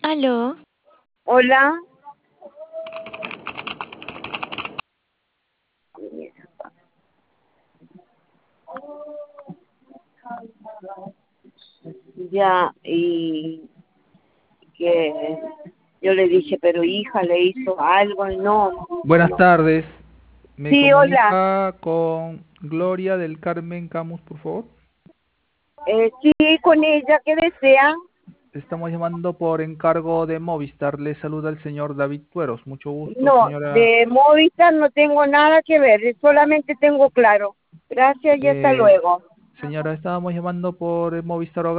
Aló. Hola. Ya, y que yo le dije, pero hija, le hizo algo y no, Buenas no. tardes. ¿Me Sí, hola. comunica con Gloria del Carmen Camus, por favor? Sí, con ella, ¿qué desea? Estamos llamando por encargo de Movistar. Le saluda el señor David Tueros. Mucho gusto, No, señora. de Movistar no tengo nada que ver, solamente tengo Claro. Gracias y hasta Eh, luego. Señora, estábamos llamando por Movistar Hogar.